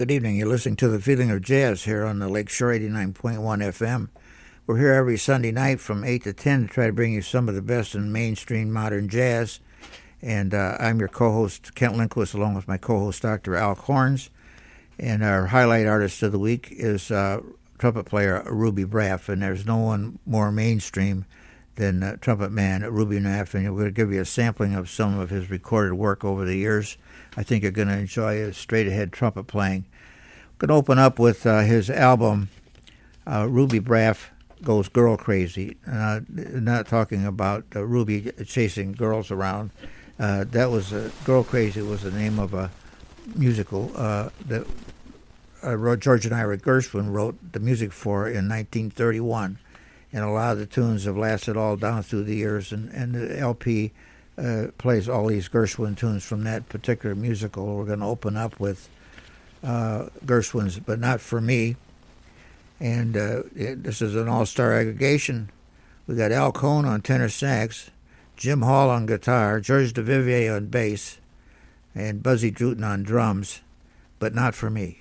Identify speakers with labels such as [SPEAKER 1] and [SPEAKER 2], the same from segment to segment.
[SPEAKER 1] Good evening. You're listening to The Feeling of Jazz here on the Lakeshore 89.1 FM. We're here every Sunday night from 8 to 10 to try to bring you some of the best in mainstream modern jazz. And I'm your co-host, Kent Lindquist, along with my co-host, Dr. Al Corns. And our highlight artist of the week is trumpet player Ruby Braff. And there's no one more mainstream than trumpet man Ruby Braff. And we're going to give you a sampling of some of his recorded work over the years. I think you're going to enjoy his straight-ahead trumpet playing. Going to open up with his album, Ruby Braff Goes Girl Crazy. Not talking about Ruby chasing girls around. That was Girl Crazy was the name of a musical that George and Ira Gershwin wrote the music for in 1931, and a lot of the tunes have lasted all down through the years. And the LP plays all these Gershwin tunes from that particular musical. We're going to open up with Gershwin's But Not For Me. And this is an all-star aggregation. We got Al Cohn on tenor sax, Jim Hall on guitar, George DeVivier on bass, and Buzzy Druten on drums. But Not For Me.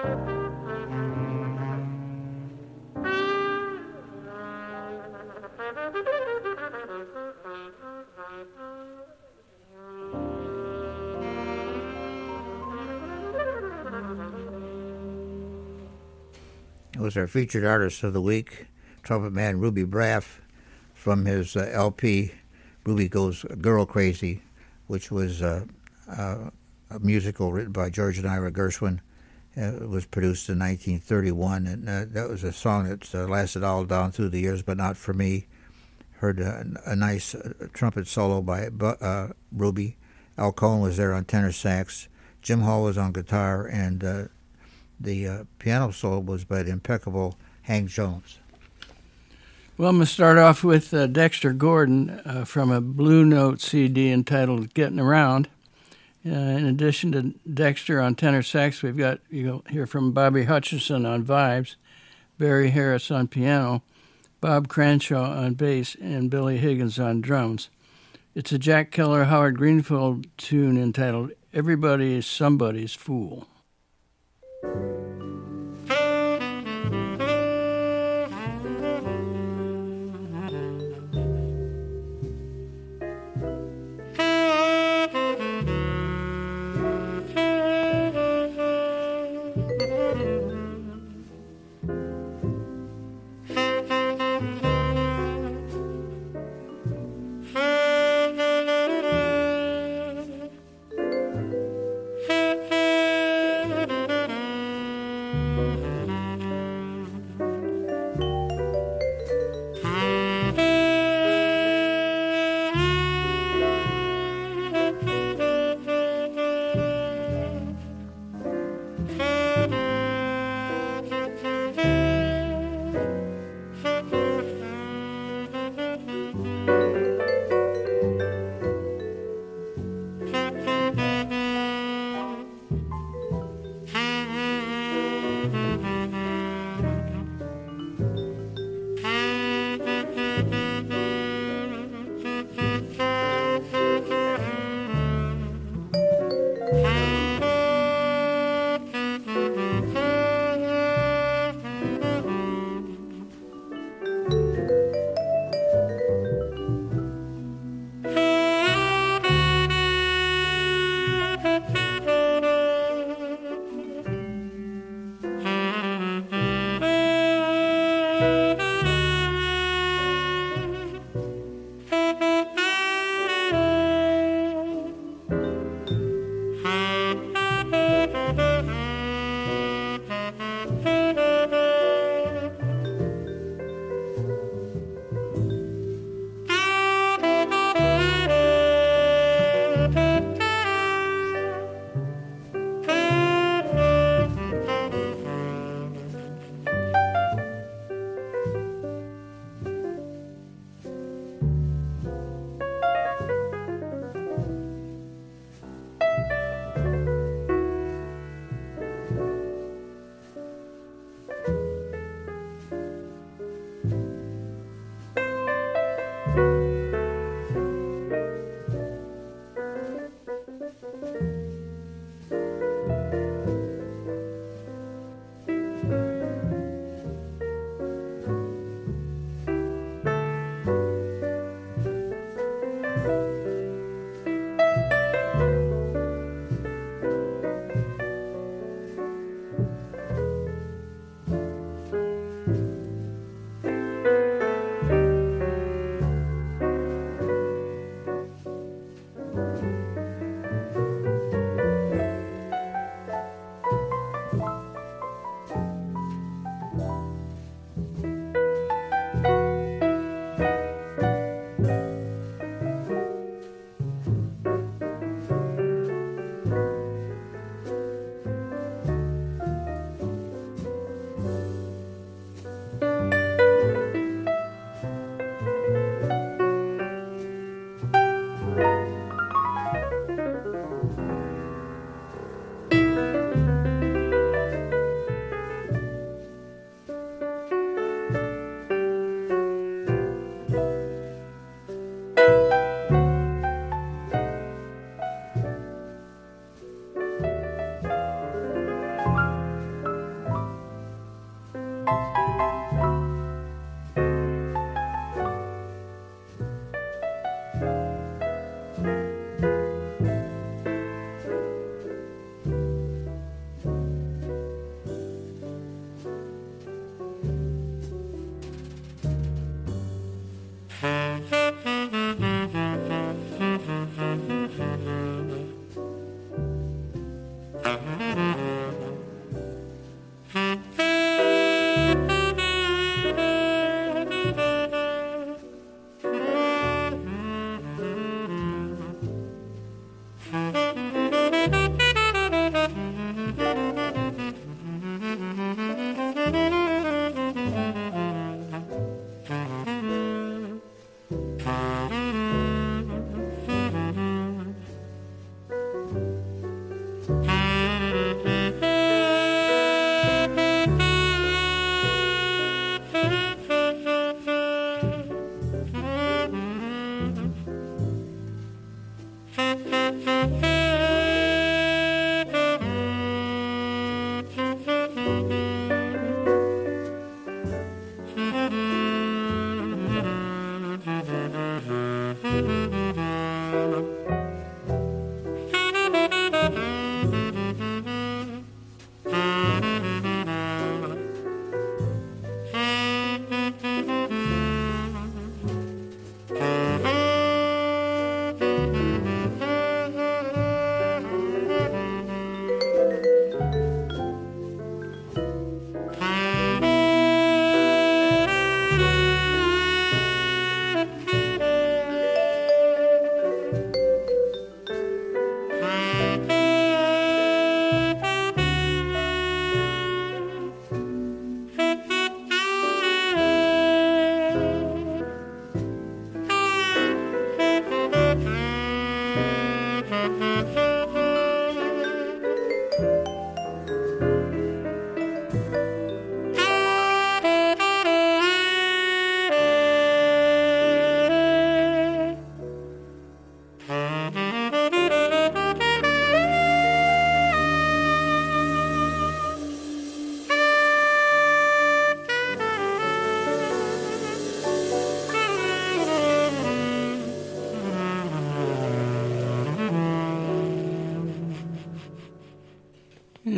[SPEAKER 1] It was our featured artist of the week, trumpet man Ruby Braff, from his LP Ruby Goes Girl Crazy, which was a musical written by George and Ira Gershwin. It was produced in 1931, and that was a song that lasted all down through the years, but not for me. Heard a nice trumpet solo by Ruby. Al Cohn was there on tenor sax. Jim Hall was on guitar, and the piano solo was by the impeccable Hank Jones.
[SPEAKER 2] Well, I'm going to start off with Dexter Gordon from a Blue Note CD entitled Getting Around. In addition to Dexter on tenor sax, you'll hear from Bobby Hutcherson on vibes, Barry Harris on piano, Bob Cranshaw on bass, and Billy Higgins on drums. It's a Jack Keller, Howard Greenfield tune entitled Everybody is Somebody's Fool.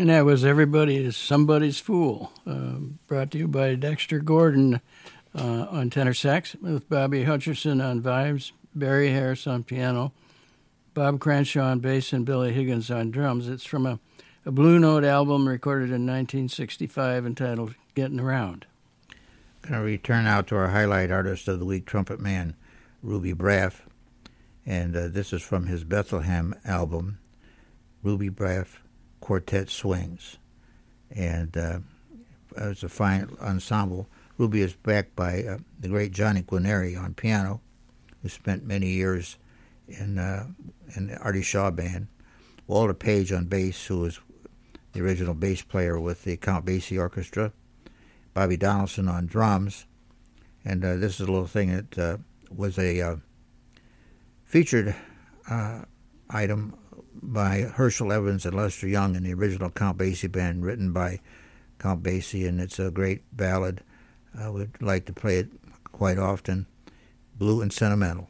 [SPEAKER 2] And that was Everybody is Somebody's Fool, brought to you by Dexter Gordon on tenor sax, with Bobby Hutcherson on vibes, Barry Harris on piano, Bob Crenshaw on bass, and Billy Higgins on drums. It's from a Blue Note album recorded in 1965 entitled Getting Around.
[SPEAKER 1] Going to return now to our highlight artist of the week, trumpet man Ruby Braff. And this is from his Bethlehem album, Ruby Braff Quartet Swings. And it's a fine ensemble. Ruby is backed by the great Johnny Guarneri on piano, who spent many years in the Artie Shaw Band. Walter Page on bass, who was the original bass player with the Count Basie Orchestra. Bobby Donaldson on drums. And this is a little thing that was a featured item by Herschel Evans and Lester Young in the original Count Basie Band, written by Count Basie, and it's a great ballad. I would like to play it quite often. Blue and Sentimental.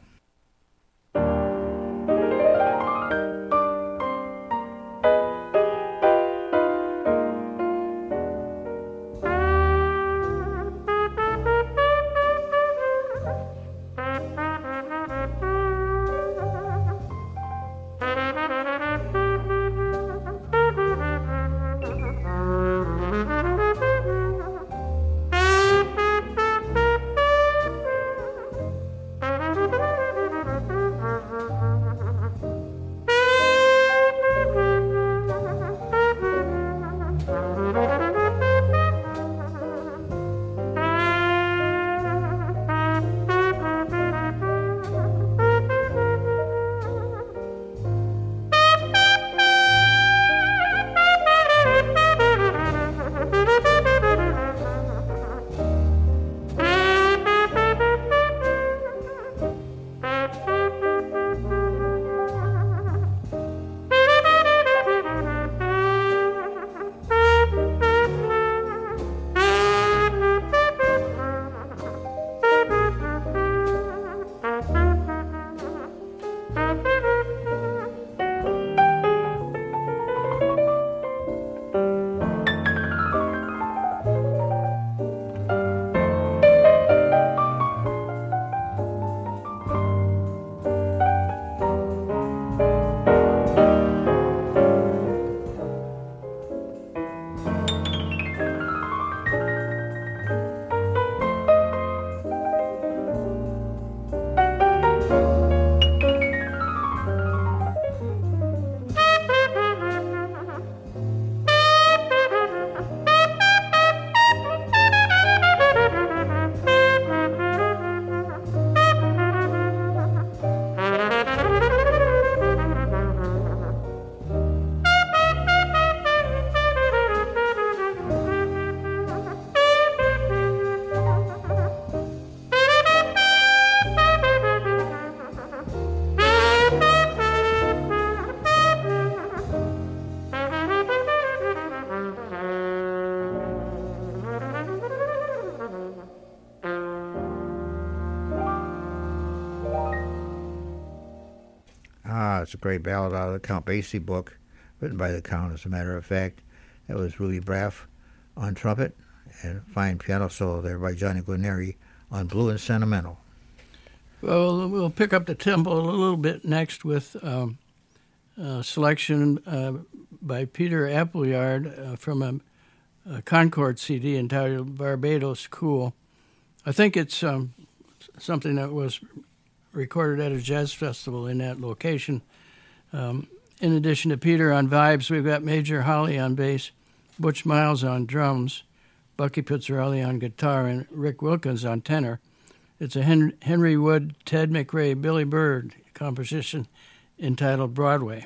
[SPEAKER 1] It's a great ballad out of the Count Basie book, written by the Count, as a matter of fact. That was Ruby Braff on trumpet, and a fine piano solo there by Johnny Guarneri on Blue and Sentimental.
[SPEAKER 2] Well, we'll pick up the tempo a little bit next with a selection by Peter Appleyard from a Concord CD entitled Barbados Cool. I think it's something that was recorded at a jazz festival in that location. In addition to Peter on vibes, we've got Major Holly on bass, Butch Miles on drums, Bucky Pizzarelli on guitar, and Rick Wilkins on tenor. It's a Henry Wood, Ted McRae, Billy Bird composition entitled Broadway.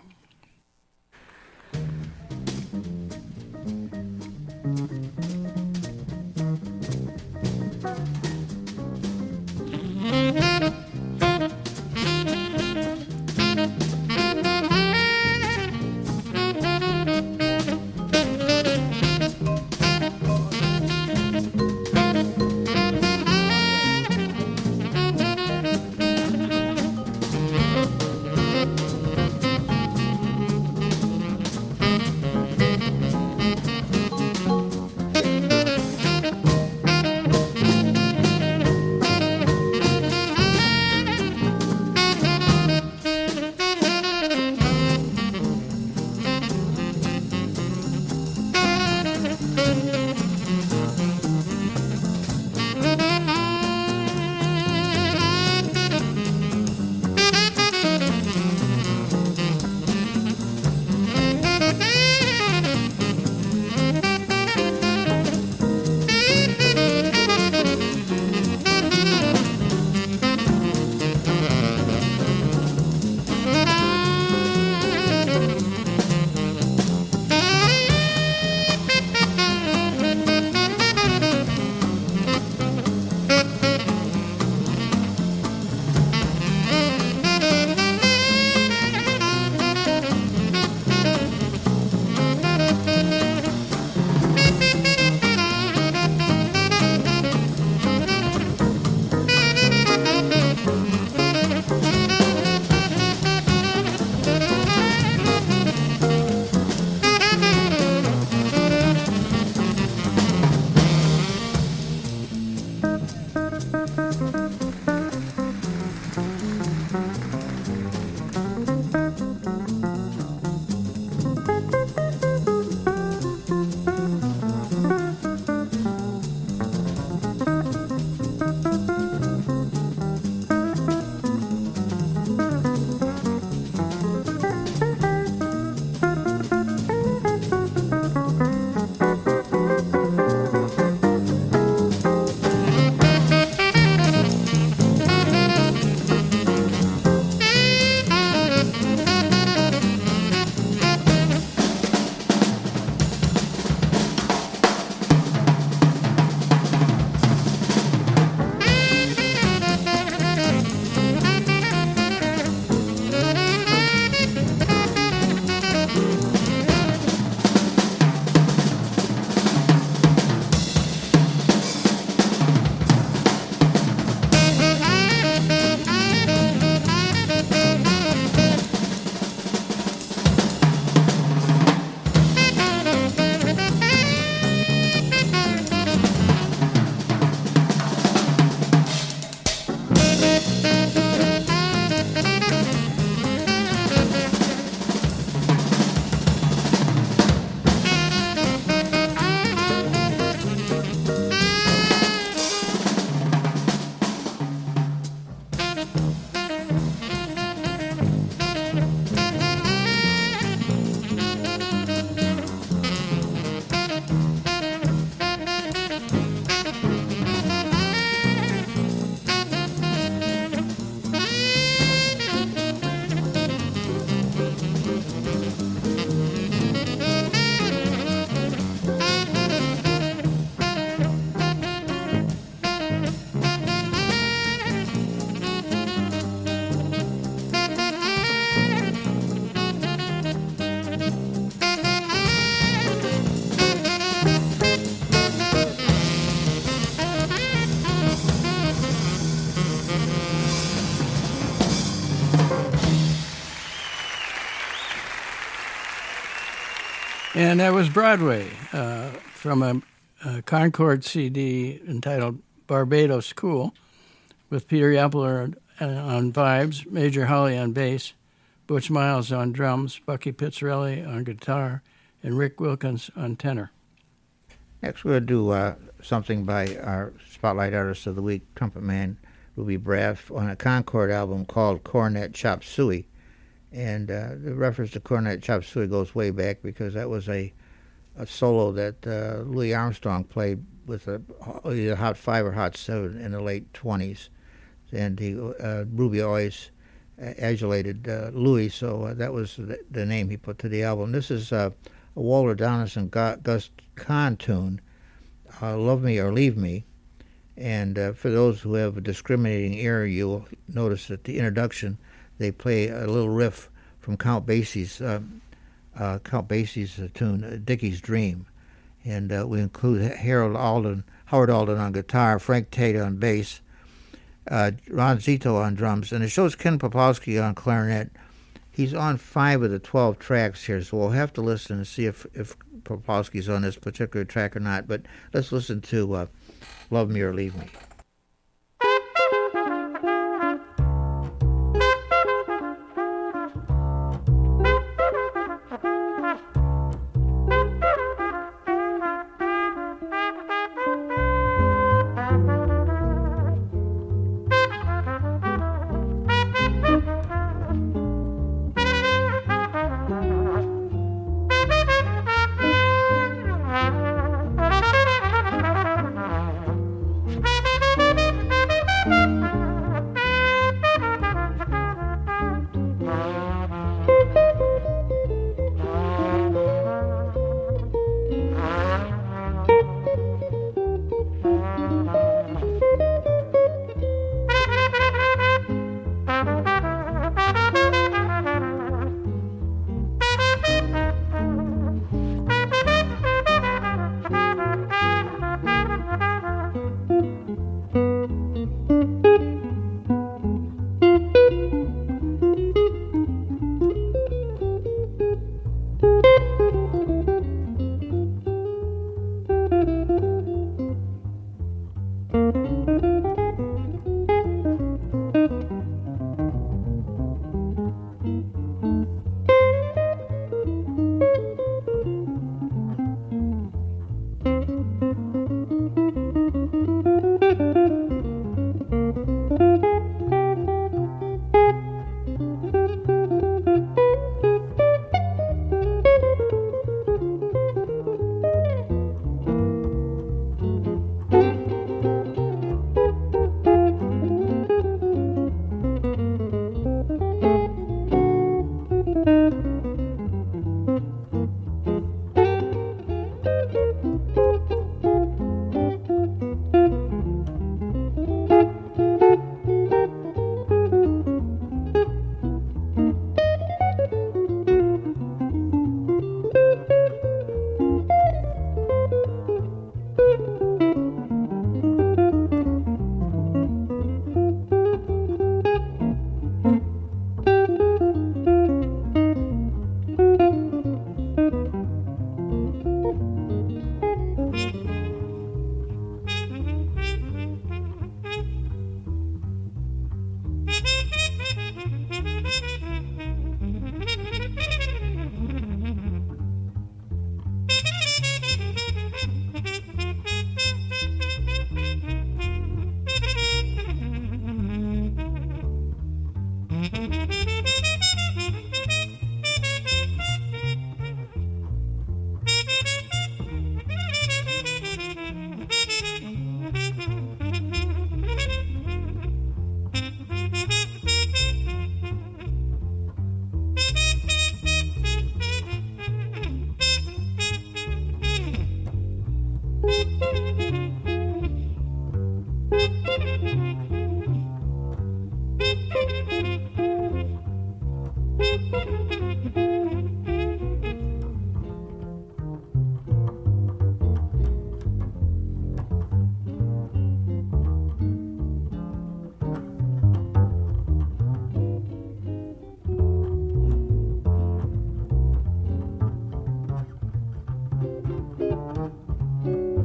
[SPEAKER 2] And that was Broadway from a Concord CD entitled Barbados Cool, with Peter Yapler on vibes, Major Holly on bass, Butch Miles on drums, Bucky Pizzarelli on guitar, and Rick Wilkins on tenor.
[SPEAKER 1] Next, we're going to do something by our Spotlight Artist of the Week, trumpet man Ruby Braff, on a Concord album called Cornet Chop Suey. And the reference to Cornet Chop Suey goes way back, because that was a solo that Louis Armstrong played with either Hot 5 or Hot 7 in the late 20s. And Ruby always adulated Louis, so that was the name he put to the album. This is a Walter Donaldson Gus Kahn tune, Love Me or Leave Me. And for those who have a discriminating ear, you'll notice that the introduction, they play a little riff from Count Basie's tune, Dickie's Dream. And we include Howard Alden on guitar, Frank Tate on bass, Ron Zito on drums, and it shows Ken Poplowski on clarinet. He's on 5 of the 12 tracks here, so we'll have to listen and see if Poplowski's on this particular track or not. But let's listen to Love Me or Leave Me.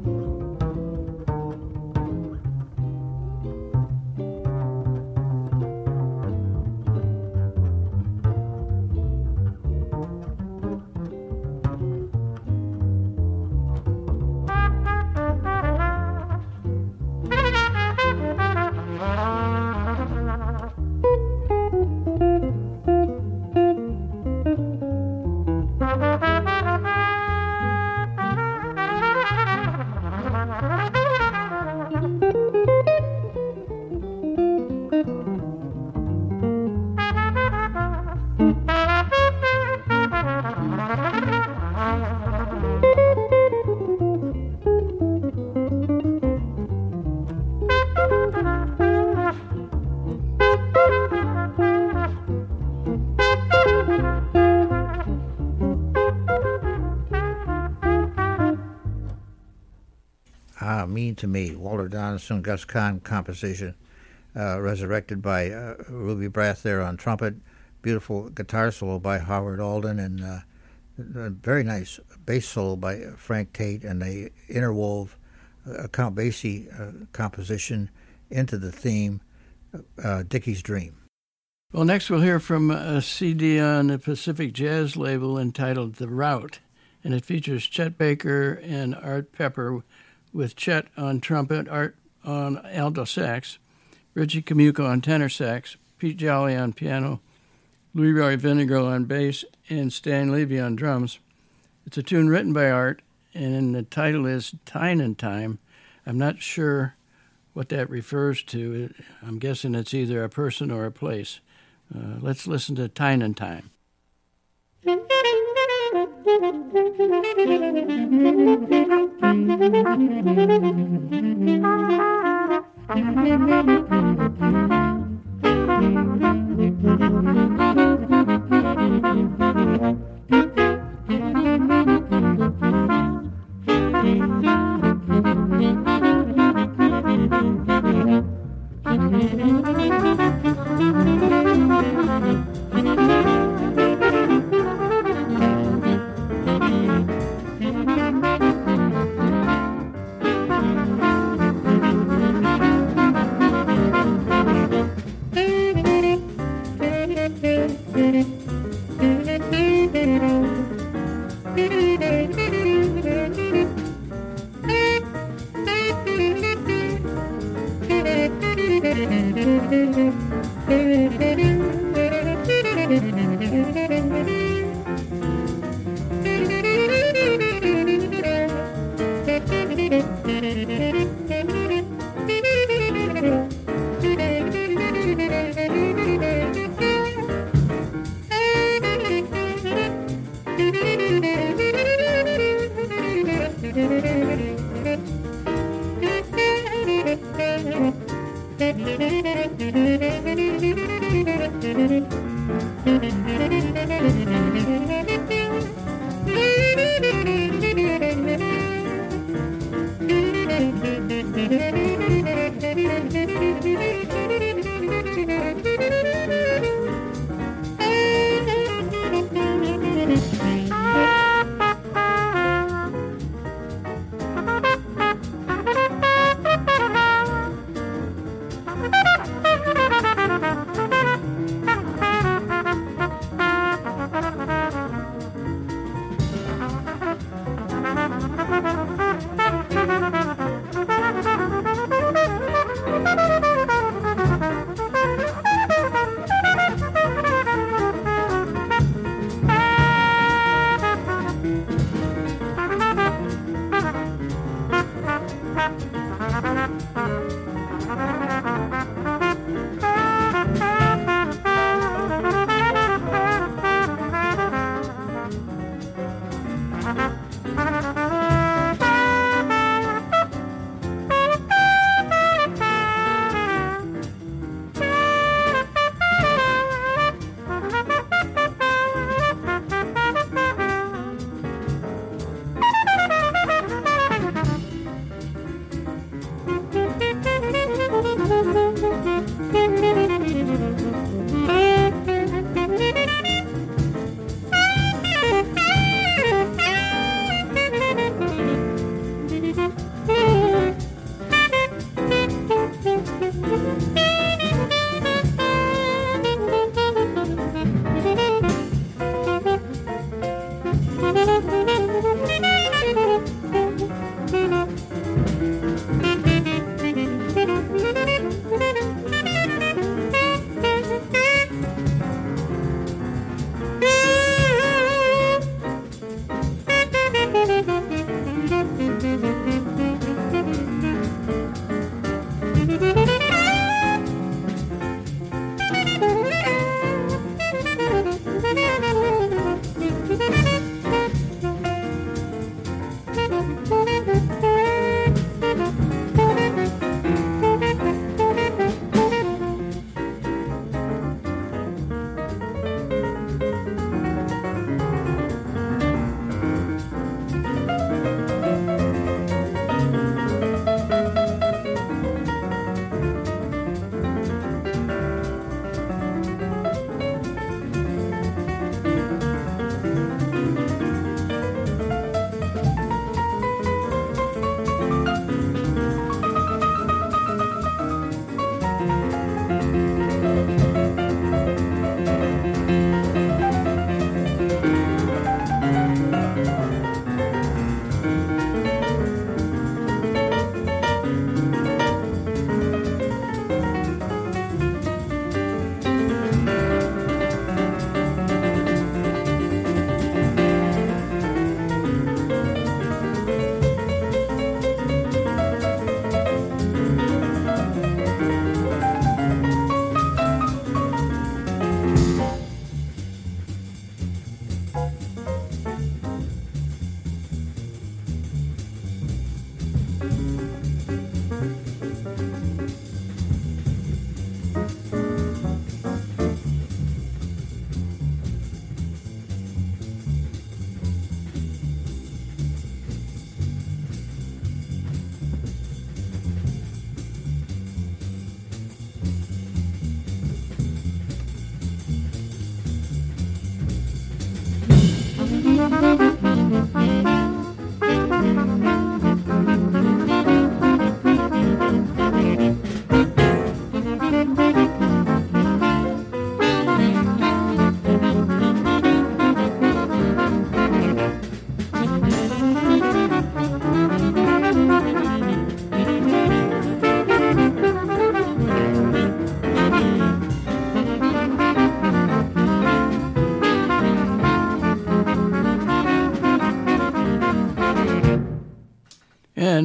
[SPEAKER 1] Mean to Me, Walter Donaldson, Gus Kahn composition, resurrected by Ruby Brath there on trumpet, beautiful guitar solo by Howard Alden, and a very nice bass solo by Frank Tate, and they interwove Count Basie composition into the theme, Dickie's Dream.
[SPEAKER 2] Well, next we'll hear from a CD on the Pacific Jazz label entitled The Route, and it features Chet Baker and Art Pepper, with Chet on trumpet, Art on alto sax, Richie Camuco on tenor sax, Pete Jolly on piano, Leroy Vinnegar on bass, and Stan Levy on drums. It's a tune written by Art, and the title is Tynan Time. I'm not sure what that refers to. I'm guessing it's either a person or a place. Let's listen to Tynan Time.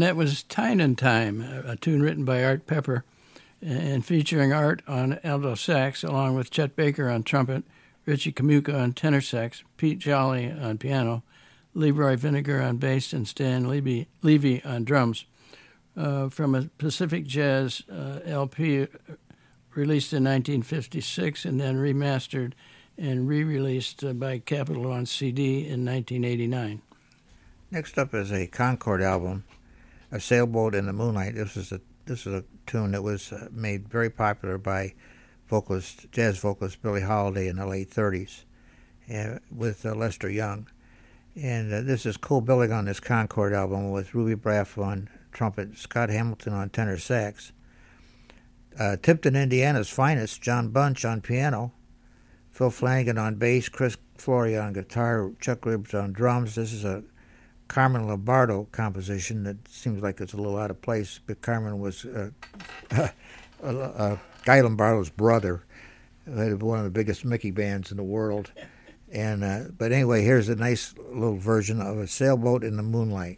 [SPEAKER 2] and that was Tynan Time, a tune written by Art Pepper and featuring Art on alto sax, along with Chet Baker on trumpet, Richie Kamuka on tenor sax, Pete Jolly on piano, Leroy Vinegar on bass, and Stan Levy on drums. From a Pacific Jazz LP released in 1956 and then remastered and re-released by Capitol on CD in 1989.
[SPEAKER 1] Next up is a Concord album, A Sailboat in the Moonlight. This is a tune that was made very popular by jazz vocalist Billie Holiday in the late 30s with Lester Young. And this is co-billing on this Concord album with Ruby Braff on trumpet, Scott Hamilton on tenor sax, Tipton, Indiana's finest, John Bunch on piano, Phil Flanagan on bass, Chris Flory on guitar, Chuck Ribbs on drums. This is a Carmen Lombardo composition that seems like it's a little out of place, but Carmen was Guy Lombardo's brother, one of the biggest Mickey bands in the world. And but anyway, here's a nice little version of A Sailboat in the Moonlight.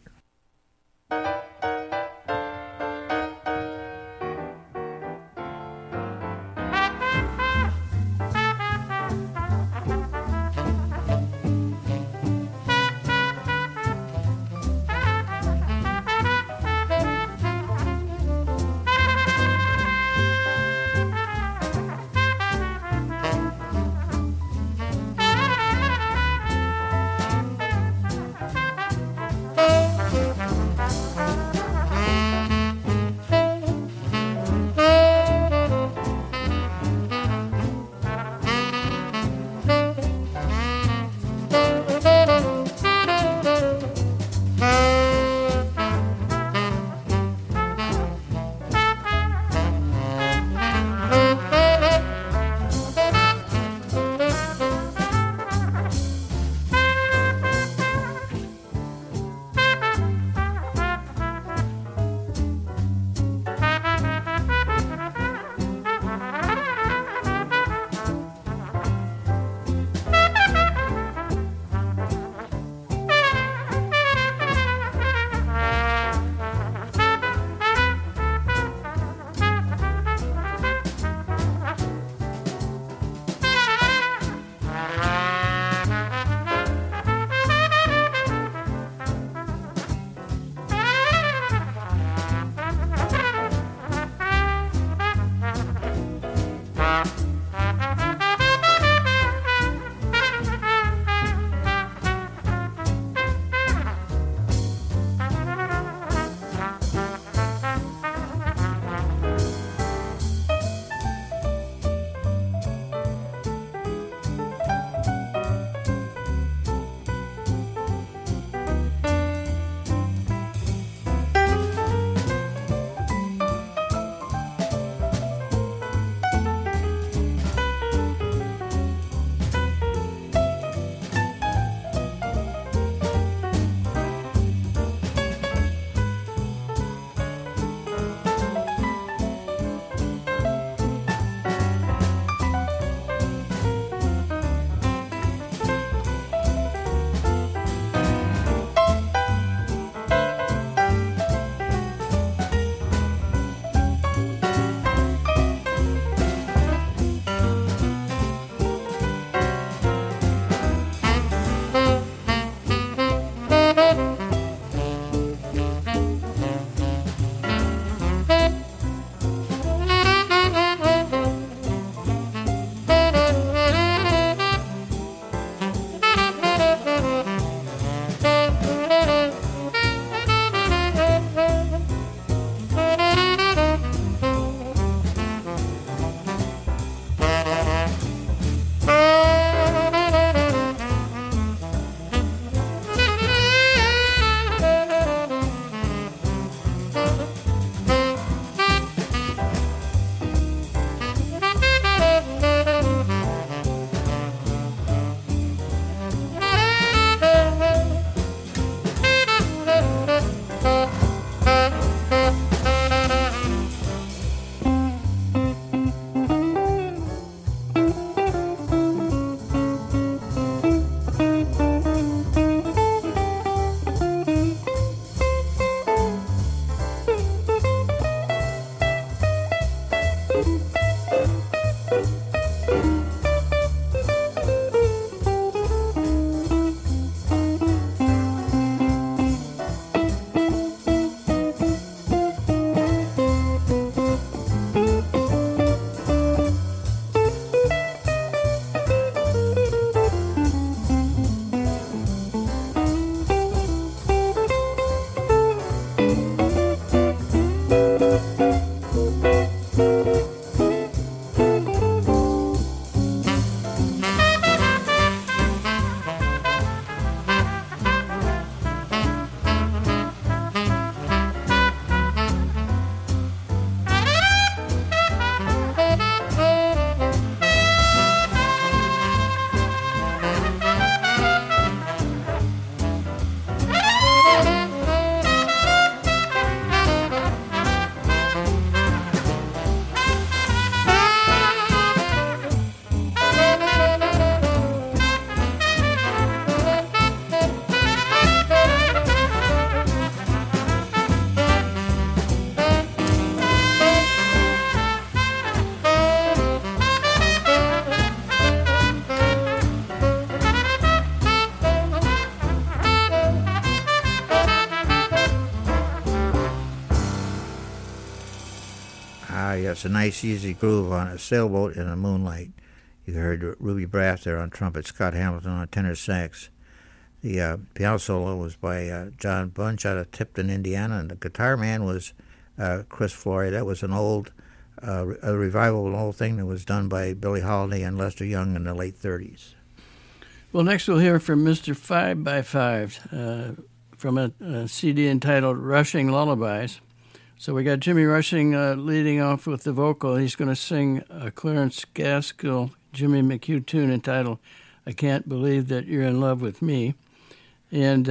[SPEAKER 1] Ah, yes, a nice easy groove on a sailboat in the moonlight. You heard Ruby Braff there on trumpet, Scott Hamilton on tenor sax. The piano solo was by John Bunch out of Tipton, Indiana, and the guitar man was Chris Flory. That was an old, a revival, an old thing that was done by Billie Holiday and Lester Young in the late 30s.
[SPEAKER 2] Well, next we'll hear from Mr. 5x5 from a CD entitled Rushing Lullabies. So we got Jimmy Rushing leading off with the vocal. He's going to sing a Clarence Gaskell, Jimmy McHugh tune entitled I Can't Believe That You're in Love With Me. And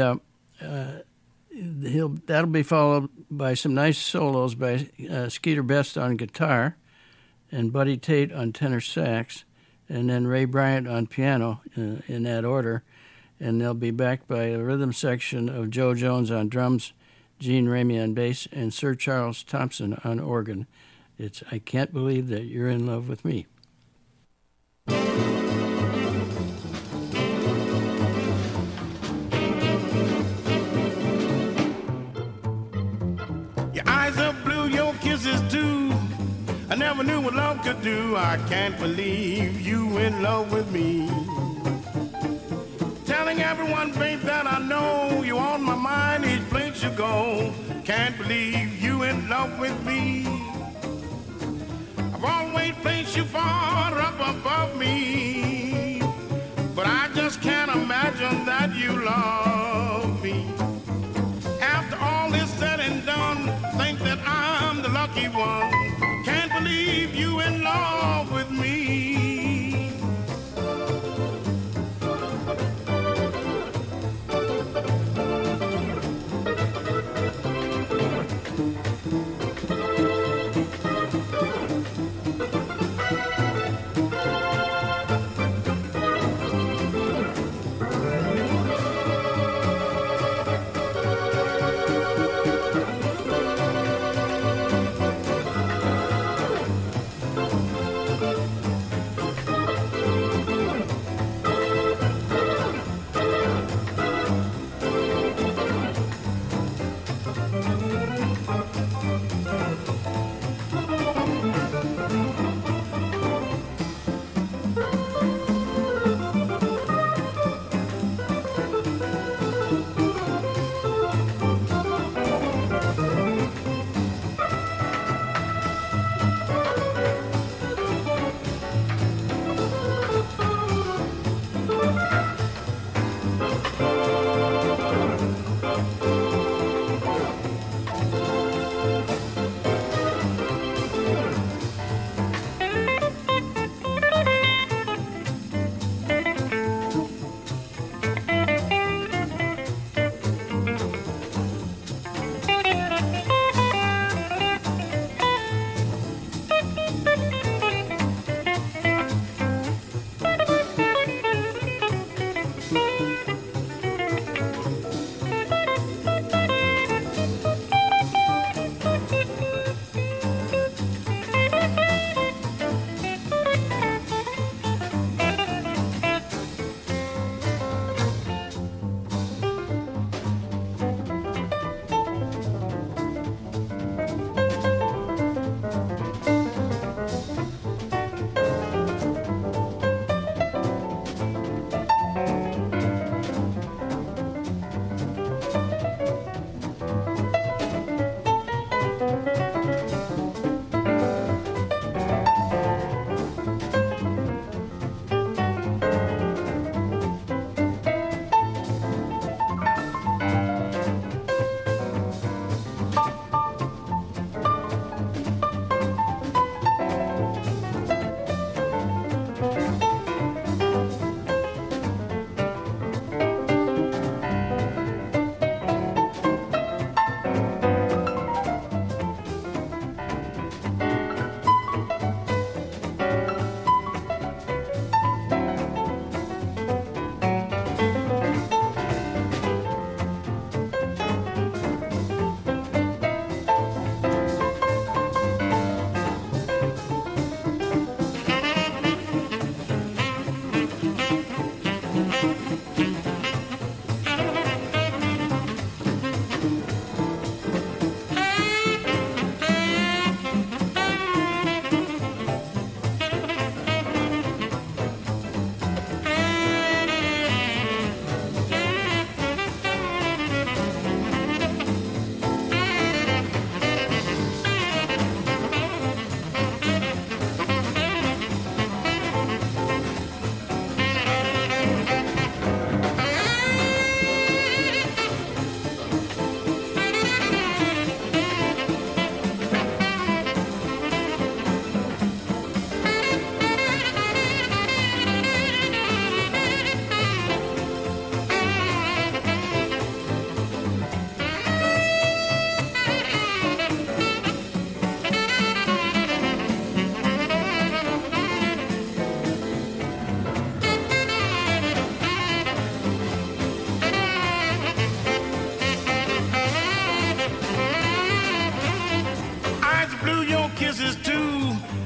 [SPEAKER 2] that'll be followed by some nice solos by Skeeter Best on guitar and Buddy Tate on tenor sax, and then Ray Bryant on piano in that order. And they'll be backed by a rhythm section of Joe Jones on drums, Gene Ramey on bass, and Sir Charles Thompson on organ. It's I Can't Believe That You're in Love With Me.
[SPEAKER 3] Your eyes are blue, your kisses too. I never knew what love could do. I can't believe you in love with me. Telling everyone, babe, that I know you on my mind each place you go. Can't believe you in love with me. I've always placed you far up above me, but I just can't imagine that you love me. After all is said and done, think that I'm the lucky one. Can't believe you in love with me.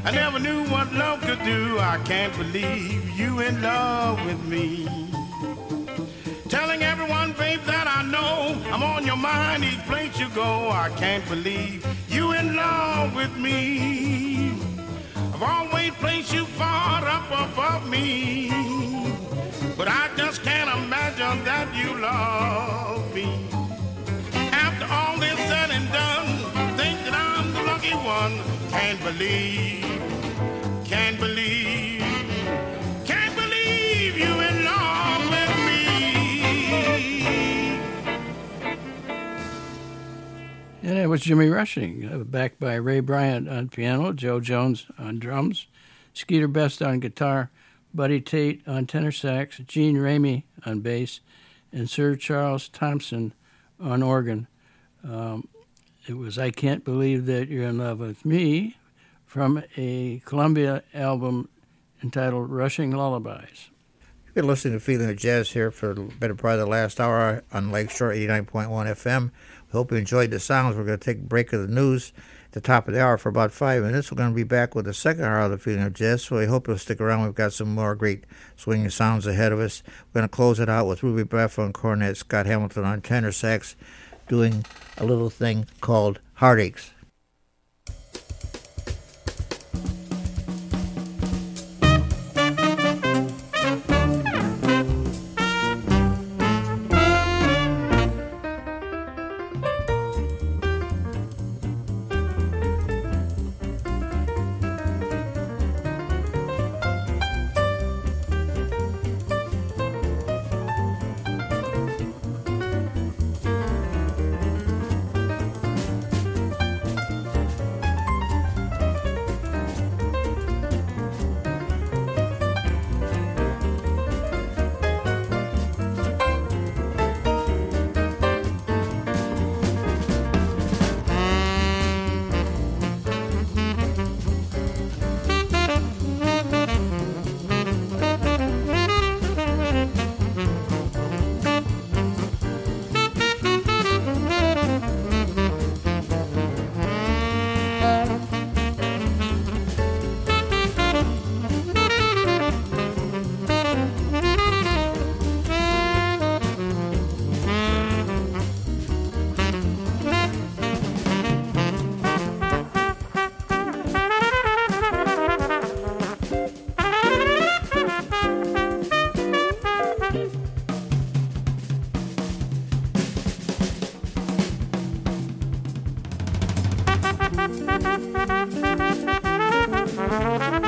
[SPEAKER 3] I never knew what love could do. I can't believe you in love with me. Telling everyone, babe, that I know I'm on your mind each place you go. I can't believe you in love with me. I've always placed you far up above me, but I just can't imagine that you love me. After all this said and done, think that I'm the lucky one. Can't believe you in love with me.
[SPEAKER 2] And it was Jimmy Rushing, backed by Ray Bryant on piano, Joe Jones on drums, Skeeter Best on guitar, Buddy Tate on tenor sax, Gene Ramey on bass, and Sir Charles Thompson on organ. It was I Can't Believe That You're in Love with Me from a Columbia album entitled Rushing Lullabies.
[SPEAKER 1] You've been listening to Feeling of Jazz here for the better part of the last hour on Lakeshore 89.1 FM. We hope you enjoyed the sounds. We're going to take a break of the news at the top of the hour for about 5 minutes. We're going to be back with the second hour of the Feeling of Jazz, so I hope you'll stick around. We've got some more great swinging sounds ahead of us. We're going to close it out with Ruby Bradford on cornet, Scott Hamilton on tenor sax, doing a little thing called Heartaches.
[SPEAKER 4] Thank you.